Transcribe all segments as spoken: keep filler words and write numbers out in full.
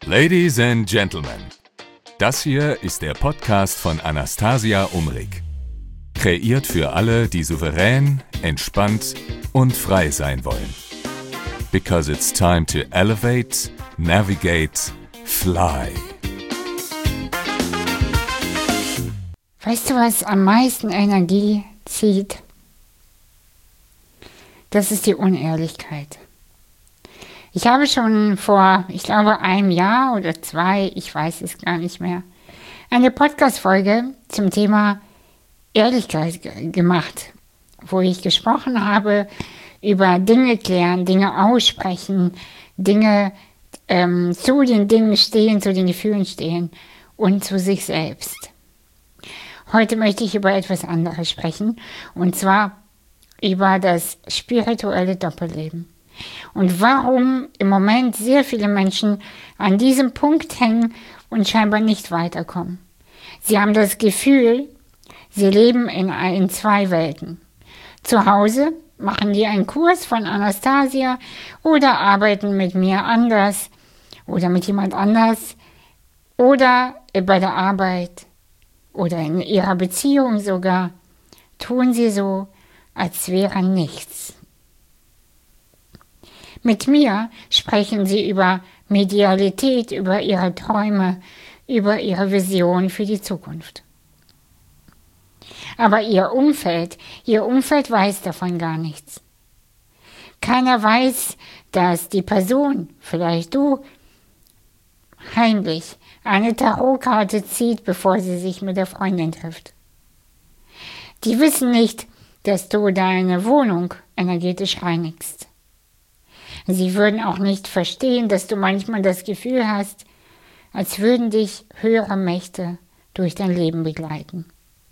Ladies and Gentlemen, das hier ist der Podcast von Anastasia Umrig. Kreiert für alle, die souverän, entspannt und frei sein wollen. Because it's time to elevate, navigate, fly. Weißt du, was am meisten Energie zieht? Das ist die Unehrlichkeit. Ich habe schon vor, ich glaube, einem Jahr oder zwei, ich weiß es gar nicht mehr, eine Podcast-Folge zum Thema Ehrlichkeit g- gemacht, wo ich gesprochen habe über Dinge klären, Dinge aussprechen, Dinge ähm, zu den Dingen stehen, zu den Gefühlen stehen und zu sich selbst. Heute möchte ich über etwas anderes sprechen, und zwar über das spirituelle Doppelleben. Und warum im Moment sehr viele Menschen an diesem Punkt hängen und scheinbar nicht weiterkommen. Sie haben das Gefühl, sie leben in, in zwei Welten. Zu Hause machen die einen Kurs von Anastasia oder arbeiten mit mir anders oder mit jemand anders oder bei der Arbeit oder in ihrer Beziehung sogar, tun sie so, als wäre nichts. Mit mir sprechen sie über Medialität, über ihre Träume, über ihre Vision für die Zukunft. Aber ihr Umfeld, ihr Umfeld weiß davon gar nichts. Keiner weiß, dass die Person, vielleicht du, heimlich eine Tarotkarte zieht, bevor sie sich mit der Freundin trifft. Die wissen nicht, dass du deine Wohnung energetisch reinigst. Sie würden auch nicht verstehen, dass du manchmal das Gefühl hast, als würden dich höhere Mächte durch dein Leben begleiten.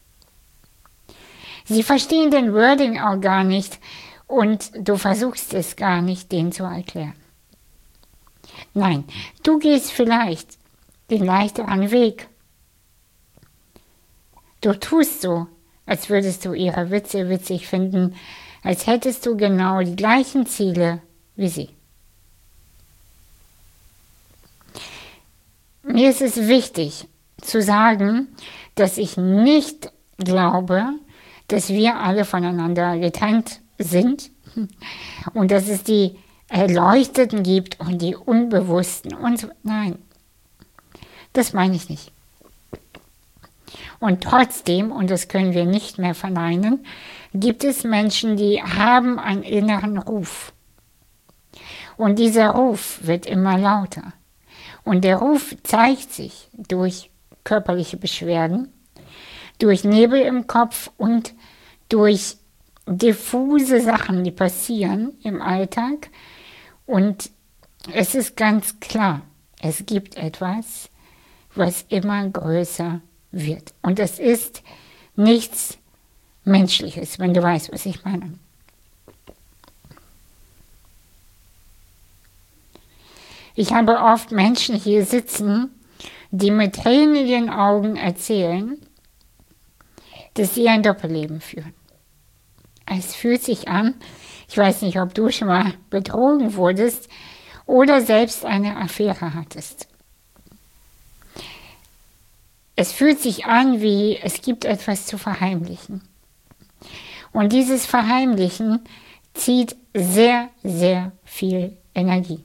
Sie verstehen den Wording auch gar nicht und du versuchst es gar nicht, denen zu erklären. Nein, du gehst vielleicht den leichteren Weg. Du tust so, als würdest du ihre Witze witzig finden, als hättest du genau die gleichen Ziele wie sie. Mir ist es wichtig zu sagen, dass ich nicht glaube, dass wir alle voneinander getrennt sind und dass es die Erleuchteten gibt und die Unbewussten und so. Nein, das meine ich nicht. Und trotzdem, und das können wir nicht mehr verneinen, gibt es Menschen, die haben einen inneren Ruf. Und dieser Ruf wird immer lauter. Und der Ruf zeigt sich durch körperliche Beschwerden, durch Nebel im Kopf und durch diffuse Sachen, die passieren im Alltag. Und es ist ganz klar, es gibt etwas, was immer größer wird. Und es ist nichts Menschliches, wenn du weißt, was ich meine. Ich habe oft Menschen hier sitzen, die mit Tränen in den Augen erzählen, dass sie ein Doppelleben führen. Es fühlt sich an, ich weiß nicht, ob du schon mal betrogen wurdest oder selbst eine Affäre hattest. Es fühlt sich an, wie es gibt etwas zu verheimlichen. Und dieses Verheimlichen zieht sehr, sehr viel Energie.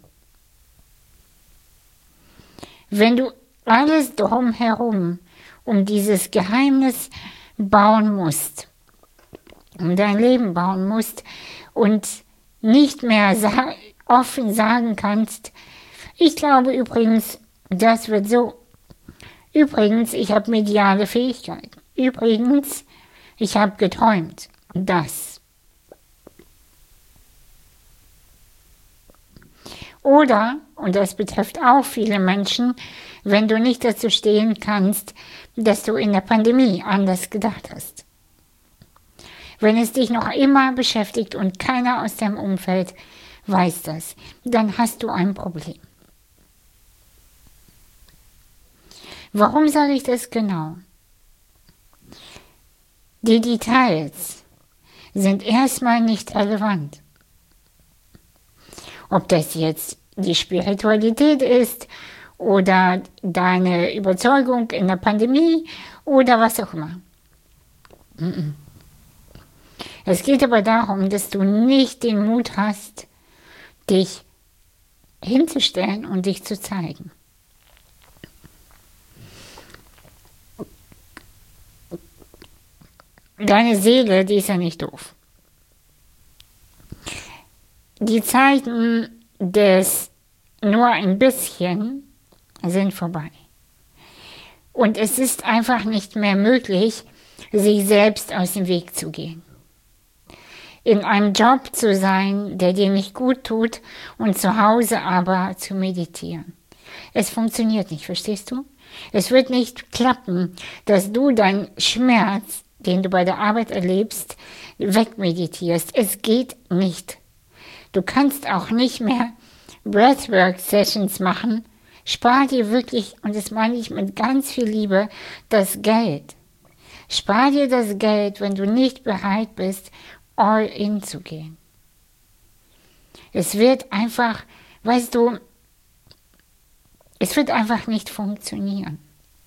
Wenn du alles drumherum um dieses Geheimnis bauen musst, um dein Leben bauen musst und nicht mehr sa- offen sagen kannst, ich glaube übrigens, das wird so. Übrigens, ich habe mediale Fähigkeiten. Übrigens, ich habe geträumt. Das. Oder, und das betrifft auch viele Menschen, wenn du nicht dazu stehen kannst, dass du in der Pandemie anders gedacht hast. Wenn es dich noch immer beschäftigt und keiner aus deinem Umfeld weiß das, dann hast du ein Problem. Warum sage ich das genau? Die Details sind erstmal nicht relevant. Ob das jetzt die Spiritualität ist oder deine Überzeugung in der Pandemie oder was auch immer. Es geht aber darum, dass du nicht den Mut hast, dich hinzustellen und dich zu zeigen. Deine Seele, die ist ja nicht doof. Die Zeiten des nur ein bisschen sind vorbei. Und es ist einfach nicht mehr möglich, sich selbst aus dem Weg zu gehen. In einem Job zu sein, der dir nicht gut tut und zu Hause aber zu meditieren. Es funktioniert nicht, verstehst du? Es wird nicht klappen, dass du deinen Schmerz, den du bei der Arbeit erlebst, wegmeditierst. Es geht nicht. Du kannst auch nicht mehr Breathwork-Sessions machen. Spar dir wirklich, und das meine ich mit ganz viel Liebe, das Geld. Spar dir das Geld, wenn du nicht bereit bist, all in zu gehen. Es wird einfach, weißt du, es wird einfach nicht funktionieren.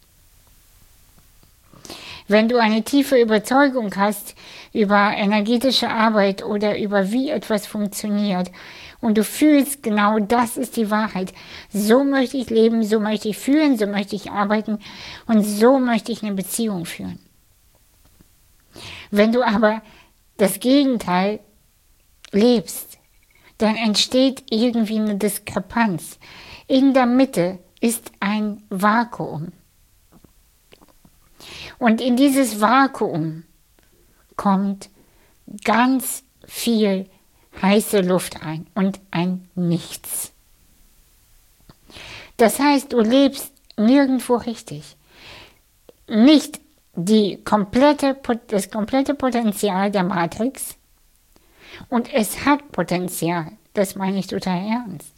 Wenn du eine tiefe Überzeugung hast über energetische Arbeit oder über wie etwas funktioniert und du fühlst, genau das ist die Wahrheit, so möchte ich leben, so möchte ich fühlen, so möchte ich arbeiten und so möchte ich eine Beziehung führen. Wenn du aber das Gegenteil lebst, dann entsteht irgendwie eine Diskrepanz. In der Mitte ist ein Vakuum. Und in dieses Vakuum kommt ganz viel heiße Luft rein und ein Nichts. Das heißt, du lebst nirgendwo richtig. Nicht die komplette, das komplette Potenzial der Matrix und es hat Potenzial, das meine ich total ernst.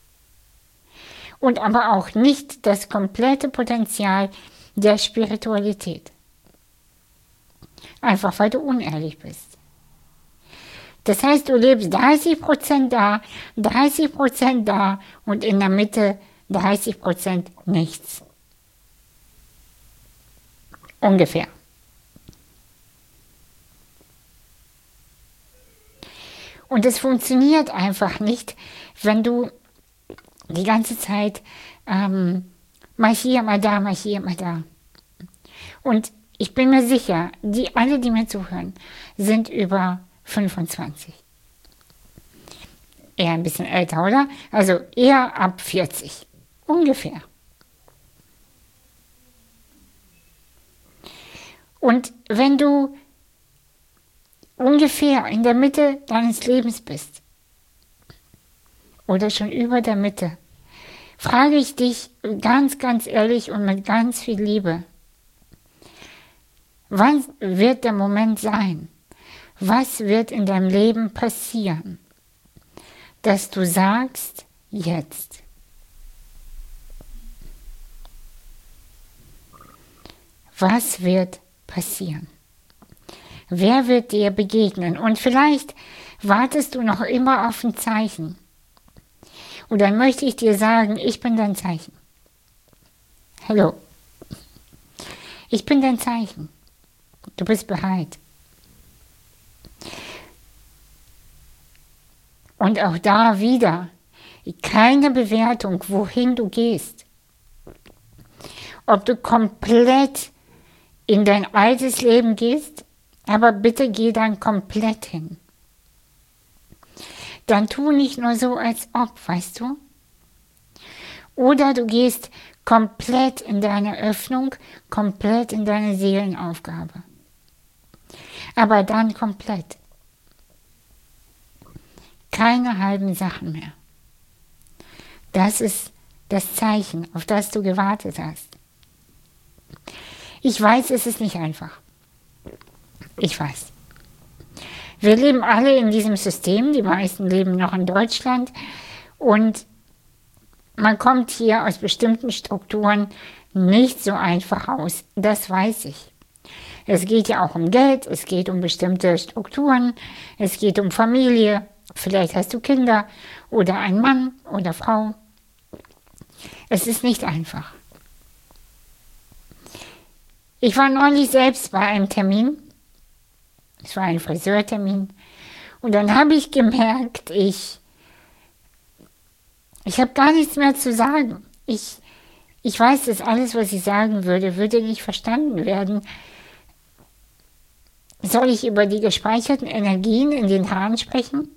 Und aber auch nicht das komplette Potenzial der Spiritualität. Einfach weil du unehrlich bist. Das heißt, du lebst dreißig Prozent da, dreißig Prozent da und in der Mitte dreißig Prozent nichts. Ungefähr. Und es funktioniert einfach nicht, wenn du die ganze Zeit ähm, mal hier, mal da, mal hier, mal da. Und ich bin mir sicher, die alle, die mir zuhören, sind über fünfundzwanzig. Eher ein bisschen älter, oder? Also eher ab vierzig. Ungefähr. Und wenn du ungefähr in der Mitte deines Lebens bist oder schon über der Mitte, frage ich dich ganz, ganz ehrlich und mit ganz viel Liebe, wann wird der Moment sein? Was wird in deinem Leben passieren, dass du sagst, jetzt? Was wird passieren? Wer wird dir begegnen? Und vielleicht wartest du noch immer auf ein Zeichen. Und dann möchte ich dir sagen, ich bin dein Zeichen. Hallo. Ich bin dein Zeichen. Du bist bereit. Und auch da wieder keine Bewertung, wohin du gehst. Ob du komplett in dein altes Leben gehst, aber bitte geh dann komplett hin. Dann tu nicht nur so, als ob, weißt du? Oder du gehst komplett in deine Öffnung, komplett in deine Seelenaufgabe. Aber dann komplett. Keine halben Sachen mehr. Das ist das Zeichen, auf das du gewartet hast. Ich weiß, es ist nicht einfach. Ich weiß. Wir leben alle in diesem System, die meisten leben noch in Deutschland und man kommt hier aus bestimmten Strukturen nicht so einfach raus. Das weiß ich. Es geht ja auch um Geld, es geht um bestimmte Strukturen, es geht um Familie, vielleicht hast du Kinder oder einen Mann oder Frau. Es ist nicht einfach. Ich war neulich selbst bei einem Termin. Es war ein Friseurtermin. Und dann habe ich gemerkt, ich, ich habe gar nichts mehr zu sagen. Ich, ich weiß, dass alles, was ich sagen würde, würde nicht verstanden werden. Soll ich über die gespeicherten Energien in den Haaren sprechen?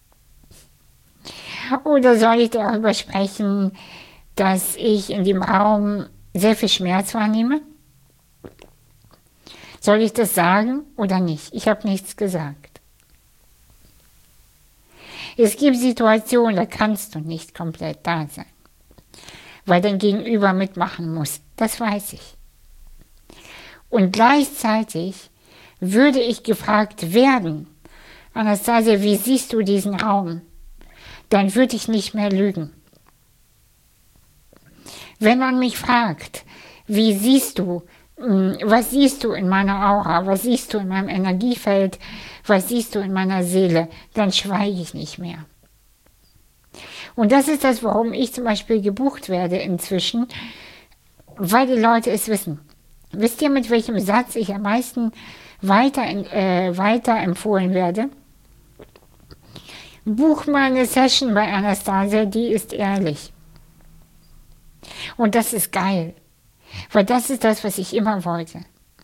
Oder soll ich darüber sprechen, dass ich in dem Raum sehr viel Schmerz wahrnehme? Soll ich das sagen oder nicht? Ich habe nichts gesagt. Es gibt Situationen, da kannst du nicht komplett da sein, weil dein Gegenüber mitmachen muss. Das weiß ich. Und gleichzeitig würde ich gefragt werden, Anastasia, wie siehst du diesen Raum? Dann würde ich nicht mehr lügen. Wenn man mich fragt, wie siehst du, was siehst du in meiner Aura, was siehst du in meinem Energiefeld, was siehst du in meiner Seele, dann schweige ich nicht mehr. Und das ist das, warum ich zum Beispiel gebucht werde inzwischen, weil die Leute es wissen. Wisst ihr, mit welchem Satz ich am meisten weiter, äh, weiter empfohlen werde? Buch mal eine Session bei Anastasia, die ist ehrlich. Und das ist geil. Weil das ist das, was ich immer wollte.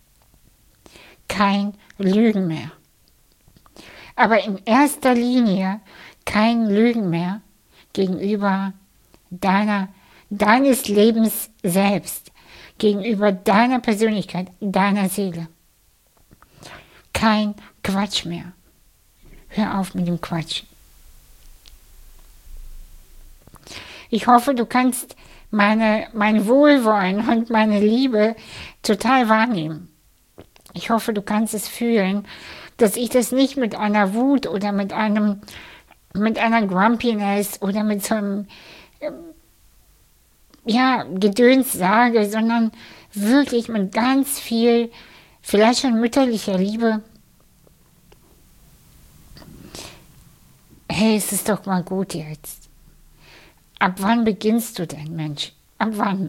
Kein Lügen mehr. Aber in erster Linie kein Lügen mehr gegenüber deiner, deines Lebens selbst, gegenüber deiner Persönlichkeit, deiner Seele. Kein Quatsch mehr. Hör auf mit dem Quatsch. Ich hoffe, du kannst meine, mein Wohlwollen und meine Liebe total wahrnehmen. Ich hoffe, du kannst es fühlen, dass ich das nicht mit einer Wut oder mit einem, mit einer Grumpiness oder mit so einem, ja, Gedöns sage, sondern wirklich mit ganz viel, vielleicht schon mütterlicher Liebe. Hey, es ist doch mal gut jetzt. Ab wann beginnst du denn, Mensch? Ab wann?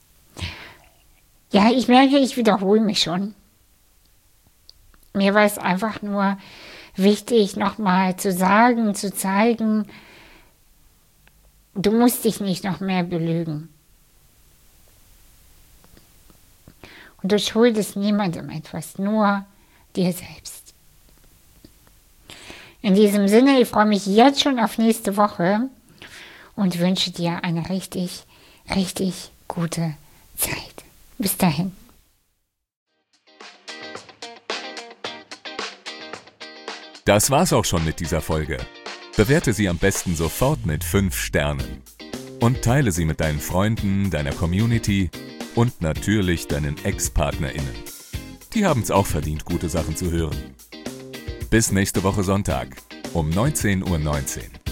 Ja, ich merke, ich wiederhole mich schon. Mir war es einfach nur wichtig, nochmal zu sagen, zu zeigen, du musst dich nicht noch mehr belügen. Und du schuldest niemandem etwas, nur dir selbst. In diesem Sinne, ich freue mich jetzt schon auf nächste Woche und wünsche dir eine richtig, richtig gute Zeit. Bis dahin. Das war's auch schon mit dieser Folge. Bewerte sie am besten sofort mit fünf Sternen. Und teile sie mit deinen Freunden, deiner Community und natürlich deinen Ex-PartnerInnen. Die haben's auch verdient, gute Sachen zu hören. Bis nächste Woche Sonntag um neunzehn Uhr neunzehn.